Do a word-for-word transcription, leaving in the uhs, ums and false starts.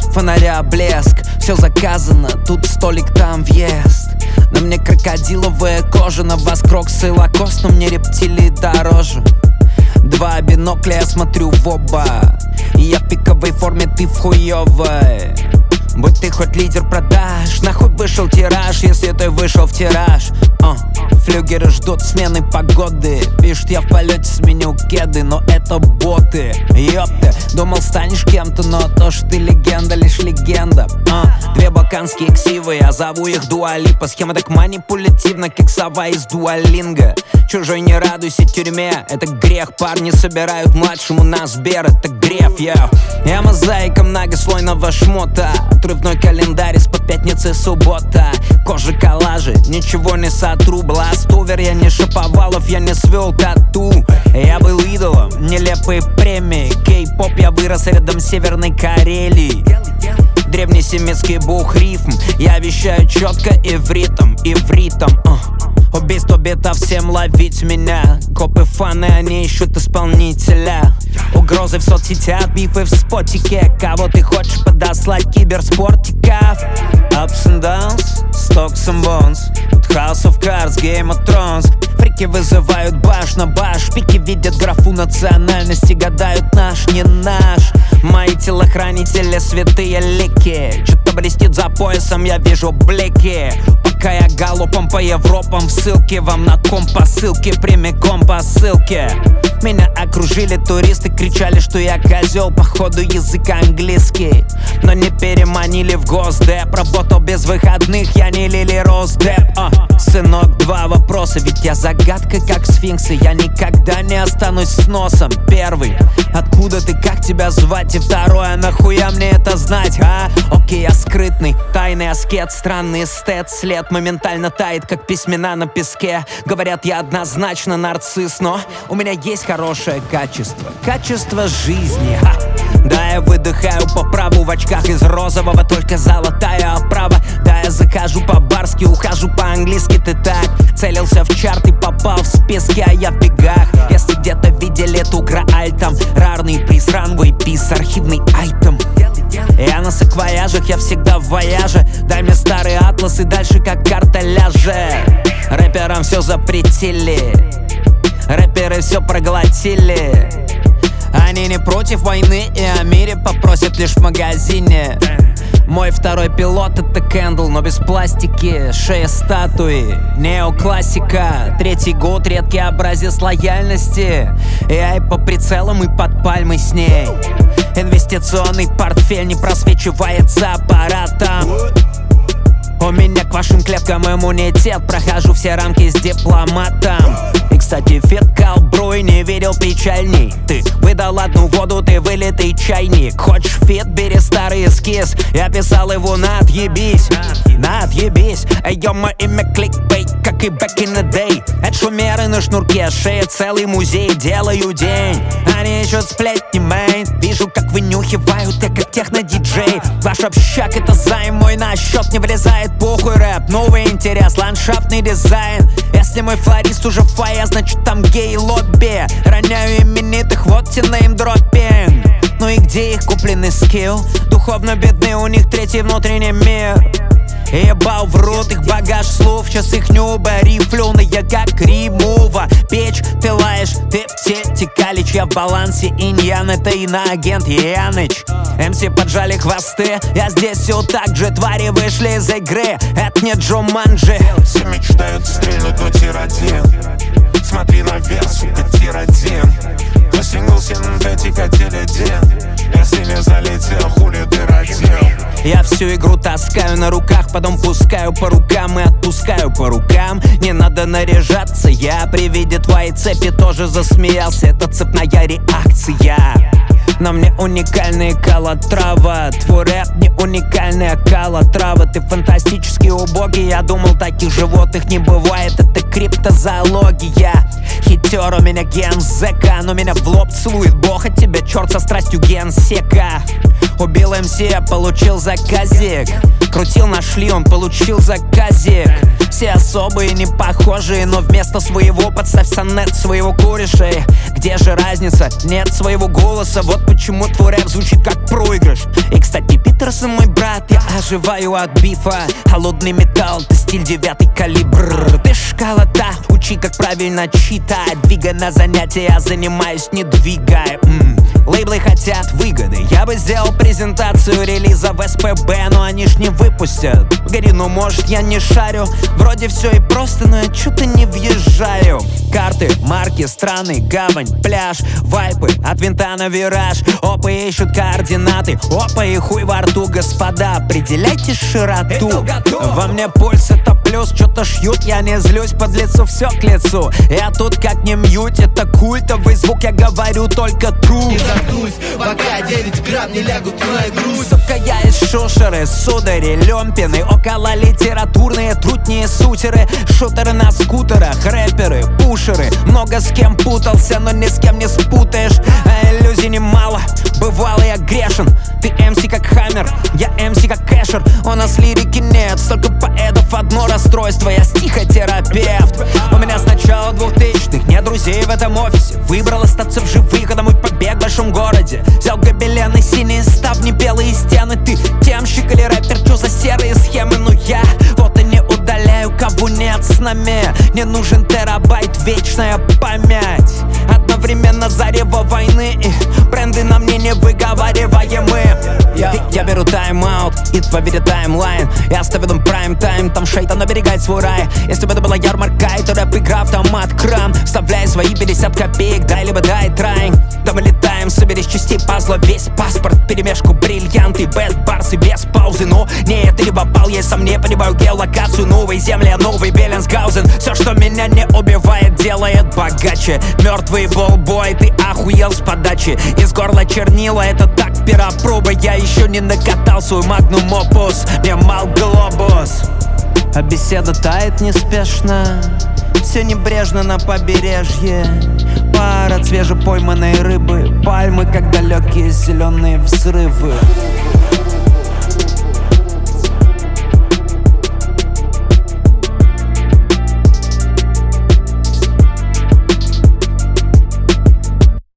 фонаря блеск. Все заказано, тут столик, там въезд. На мне крокодиловая кожа, на вас кроксы лакост, но мне рептилии дороже. Два бинокля, я смотрю в оба, и я в пиковой форме, ты в хуёвой. Будь ты хоть лидер продаж, нахуй вышел тираж, если ты вышел в тираж. uh. Флюгеры ждут смены погоды, пишут, я в полете сменю кеды, но это боты. Ёпта, думал станешь кем-то, но то, что ты легенда, лишь легенда. uh. Две балканские ксивы, я зову их Дуалипа. Схема так манипулятивна, как сова из Дуалинга. Чужой не радуйся тюрьме, это грех. Парни собирают младшему на Сбер, это греф, я Я мозаика многослойного шмота. Отрывной календарь из-под пятницы суббота. Кожа коллажи, ничего не сотру. Бластовер, я не Шаповалов, я не свел тату. Я был идолом, нелепые премии. Кей-поп, я вырос рядом с Северной Карелией. Древнесемитский бух рифм, я вещаю четко и в ритм, и в ритм. uh. Убийство бета, всем ловить меня. Копы фаны, они ищут исполнителя. Угрозы в соцсетях, бифы в спотике. Кого ты хочешь подослать, киберспортиков? Ups and downs, stocks and bonds. House of Cards, Game of Thrones. Фрики вызывают баш на баш. Пики видят графу национальности, гадают наш, не наш. Мои телохранители святые лики. Что-то блестит за поясом, я вижу блики. Пока я галопом по Европам в ссылке. Вам на комп посылки, прямиком по ссылке. Меня окружили туристы, кричали, что я козел. Походу язык английский, но не переманили в госдеп. Работал без выходных, я не Лили Росдеп. а. Сынок, два вопроса, ведь я загадка, как сфинксы. Я никогда не останусь с носом. Первый, откуда ты, как тебя звать? И второе, нахуя мне это знать, а? Окей, я скрытный, тайный аскет. Странный эстет, след моментально тает, как письмена на песке. Говорят, я однозначно нарцисс, но у меня есть хорошее качество. Качество жизни, ха. Да, я выдыхаю по праву в очках из розового, только золотая оправа. Да, я захожу по-барски, ухожу по-английски. Ты так целился в чарт и попал в списки, а я в бегах. Если где-то видели эту грааль, там рарный приз, ранговый пис, архивный айтем. Я на саквояжах, я всегда в вояже. Дай мне старый атлас и дальше как карта ляже. Рэперам все запретили, рэперы все проглотили. Они не против войны и о мире попросят лишь в магазине. Мой второй пилот это Кэндл, но без пластики. Шея статуи, неоклассика. Третий год, редкий образец лояльности. Я и по прицелам, и под пальмой с ней. Инвестиционный портфель не просвечивает за аппаратом. У меня к вашим клеткам иммунитет. Прохожу все рамки с дипломатом. И, кстати, фит колбруй, не видел печальней. Ты выдал одну воду, ты вылитый чайник. Хочешь фит, бери старый эскиз. Я писал его на отъебись, на отъебись. Эй-ё, мое имя кликбейт, как и back in the day. Это шумеры на шнурке, шея целый музей. Делаю день, они ищут сплетни, мейн. Вижу, как вынюхивают, я как техно-диджей. Ваш общак это займ, мой на счет не влезает. Похуй рэп, новый интерес, ландшафтный дизайн. Если мой флорист уже в фойе, значит там гей-лобби. Роняю именитых, вот те неймдроппинг. Ну и где их купленный скилл? Духовно бедный, у них третий внутренний мир. Ебал в рот их багаж слов, сейчас их нюба рифлёная, как римова. Печь, ты лаешь, ты в тете калич. Я в балансе, иньян, это иноагент Яныч. МС поджали хвосты, я здесь все так же. Твари вышли из игры, это не Джуманджи. Все мечтают стрельнуть, но тир один. Смотри наверх, сука, тир один. Твой сингл синтетика теледин. Если не залетел, хули ты родил. Я всю игру таскаю на руках, потом пускаю по рукам и отпускаю по рукам. Не надо наряжаться, я при виде твоей цепи тоже засмеялся. Это цепная реакция. На мне уникальная калотрава. Твой рэп не уникальная калотрава. Ты фантастически убогий, я думал таких животных не бывает. Это криптозоология. Хитер у меня ген зэка, но меня в лоб целует бог от тебя, черт со страстью генсека. Убил эм си, я получил заказик. Крутил, нашли, он получил заказик. Все особые, не похожие, но вместо своего подставь сонет своего кореша. Где же разница? Нет своего голоса. Вот почему твой рэп звучит как проигрыш. И, кстати, Питерсон мой брат, я оживаю от бифа. Холодный металл, ты стиль девятый калибр. Ты шкала-то, учи, как правильно читать. Двигай на занятия, я занимаюсь, не двигай. М-м. Лейблы хотят выгоды. Я бы сделал презентацию релиза в эс пэ бэ, но они ж не выпустят. Говори, ну может я не шарю. Вроде все и просто, но я чё-то не въезжаю. Карты, марки, страны, гавань, пляж, вайпы, от винта на вираж. Опа, ищут координаты, опа, и хуй во рту, господа. Определяйте широту. Во мне пульс, это плюс, что-то шьют, я не злюсь, под лицо все к лицу. Я тут как не мьють, это культовый звук, я говорю только true. Пока девять грамм не лягут в мою грудь. Сука, я из шушеры, судари, лёмпины, около литературные, трутние сутеры, шутеры на скутерах, рэперы, пушеры. Много с кем путался, но ни с кем не спутаешь. А иллюзий немало, бывало я грешен. Ты эм си как Хаммер, я эм си как Кэшер. У нас лирики нет, столько поэтов, одно расстройство. Я стихотерапевт. У меня с начала двухтысячных нет друзей в этом офисе. Выбрал остаться в живых, это мой побег в большом городе. Взял гобелены, синие ставни, белые стены. Ты темщик или рэпер, чё за серые схемы? Ну я вот и не удаляю, кого нет с нами. Не нужен терабайт, вечная память. Одновременно зарево войны и бренды на мне не выговариваемы. Я, я беру тайм-аут, и проверю таймлайн. Я ставлю там прайм-тайм, там шейтан оберегает свой рай. Если бы это была ярмарка, то рэп игра автомат крам. Вставляй свои пятьдесят копеек, дай либо дай трайн. Да мы летаем, собери из частей пазла весь паспорт. Перемешку бриллианты, бэт барсы без паузы. Но нет, ты не попал, я сам не понимаю геолокацию. Новые земли, новый Беллинсгаузен. Все, что меня не убивает, делает богаче. Мертвый болбой, ты охуел с подачи. Из горла чернила, это так пиропроба. Я еще не накатал свой магнум опус. Мне мал глобус. А беседа тает неспешно, все небрежно на побережье. Пара свежепойманной рыбы, пальмы, как далекие зеленые взрывы.